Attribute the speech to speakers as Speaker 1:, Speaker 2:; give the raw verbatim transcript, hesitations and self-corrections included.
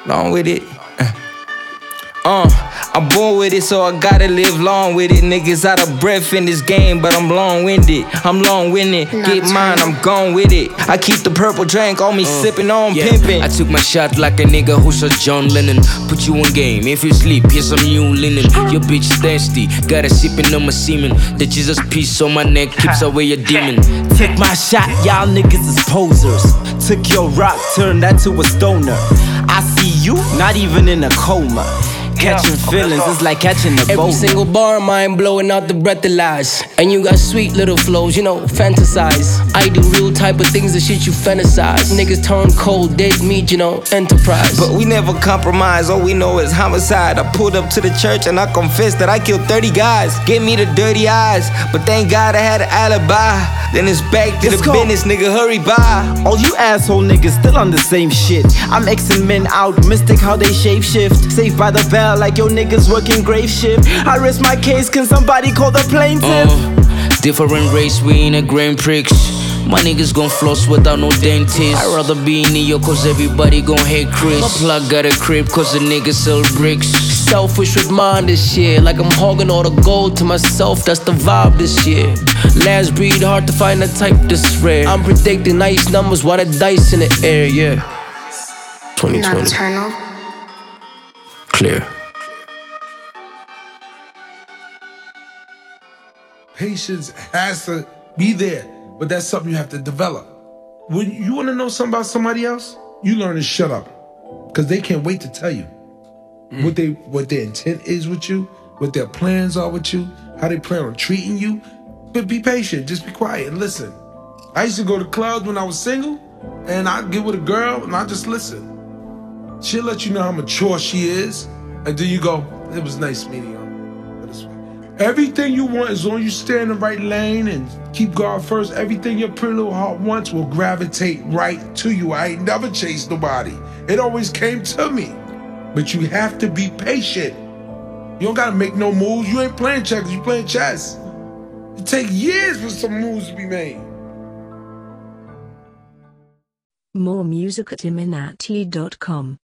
Speaker 1: long with it. Uh, I'm born with it, so I gotta live long with it. Niggas out of breath in this game, but I'm long-winded. I'm long-winded. Get mine, I'm gone with it. I keep the purple drink on me, uh, sipping on
Speaker 2: yeah.
Speaker 1: pimping.
Speaker 2: I took my shot like a nigga who shot John Lennon. Put you on game, if you sleep, here's some new linen. Your bitch thirsty, got her sipping on my semen. The Jesus piece on my neck keeps away your demon.
Speaker 3: Take my shot, y'all niggas is posers. Took your rock, turned that to a stoner. I see you, not even in a coma. Catching feelings is like catching a boat.
Speaker 4: Every single bar, mine blowing out the breathalyze. And you got sweet little flows, you know, fantasize. I do real type of things, the shit you fantasize. Niggas turn cold, dead meat, you know, enterprise.
Speaker 1: But we never compromise, all we know is homicide. I pulled up to the church and I confessed that I killed thirty guys. Give me the dirty eyes, but thank God I had an alibi. Then it's back to
Speaker 3: Let's
Speaker 1: the
Speaker 3: go.
Speaker 1: business, nigga, hurry by.
Speaker 3: All you asshole niggas still on the same shit. I'm Xing men out, mystic how they shape shift. Saved by the bell like your niggas working grave shift. I risk my case, can somebody call the plaintiff?
Speaker 2: Uh, different race, we ain't a Grand Prix. My niggas gon' floss without no dentist. I'd rather be in New York cause everybody gon' hate Chris. My plug got a crib cause the niggas sell bricks.
Speaker 4: Selfish with mine this year, like I'm hogging all the gold to myself, that's the vibe this year. Last breed, hard to find a type this rare. I'm predicting nice numbers while the dice in the air, yeah. twenty twenty.
Speaker 5: Nocturnal.
Speaker 2: Clear.
Speaker 6: Patience has to be there, but that's something you have to develop. When you want to know something about somebody else, you learn to shut up, because they can't wait to tell you mm. what they what their intent is with you, what their plans are with you, how they plan on treating you. But be patient, just be quiet and listen. I used to go to clubs when I was single, and I'd get with a girl and I just listen. She'll let you know how mature she is, and then you go, it was nice meeting you. Everything you want, as long as you stay in the right lane and keep God first, everything your pretty little heart wants will gravitate right to you. I ain't never chased nobody. It always came to me. But you have to be patient. You don't gotta make no moves. You ain't playing checkers, you playing chess. It take years for some moves to be made.
Speaker 7: More music at iminati dot com.